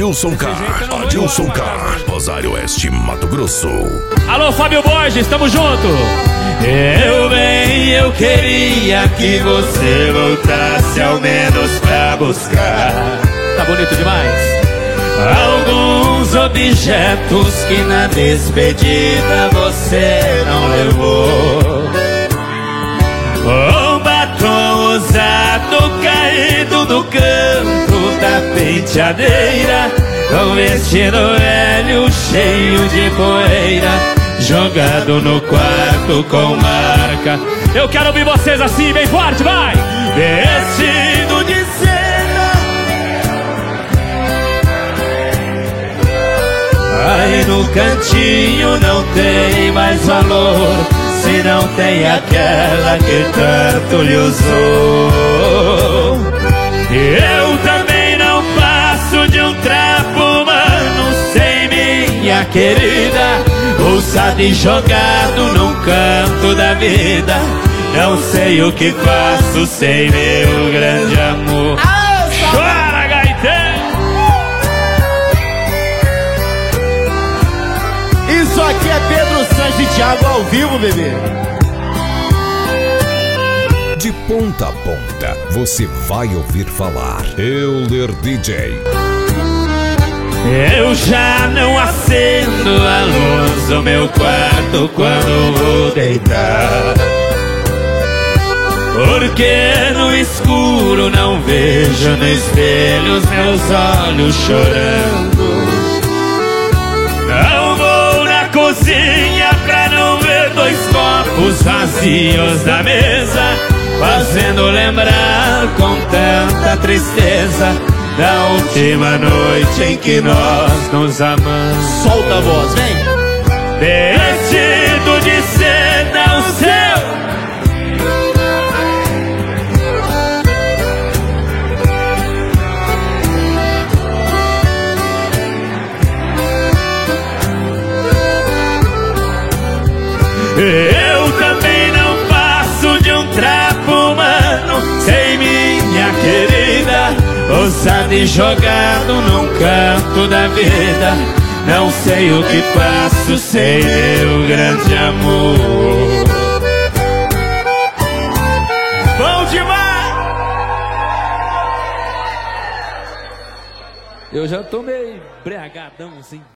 Adilson Car, Rosário Oeste, Mato Grosso. Alô, Fábio Borges, tamo junto. Eu queria que você voltasse ao menos pra buscar. Tá bonito demais. Alguns objetos que na despedida você não levou. Um batom usado caído no canto da penteadeira, um vestido velho cheio de poeira, jogado no quarto com marca. Eu quero ouvir vocês assim, bem forte, vai! Vestido de seda, aí no cantinho não tem mais valor, se não tem aquela que tanto lhe usou. Eu também não passo de um trapo humano sem minha querida, usado e jogado num canto da vida. Não sei o que faço sem meu grande amor. Chora, gaiteiro! Isso aqui é Pedro Sanches e Thiago ao vivo, bebê. De ponta a ponta, você vai ouvir falar. Euler DJ. Eu já não acendo a luz do meu quarto quando vou deitar, porque no escuro não vejo no espelho os meus olhos chorando. Não vou na cozinha pra não ver dois copos vazios da mesa, fazendo lembrar com tanta tristeza da última noite em que nós nos amamos. Solta a voz, vem! Vestido de seda o seu, eu também não passo de um trapo humano sem minha querida, usado e jogado num canto da vida. Não sei o que faço sem meu grande amor. Bom demais! Eu já tô meio embriagadão assim.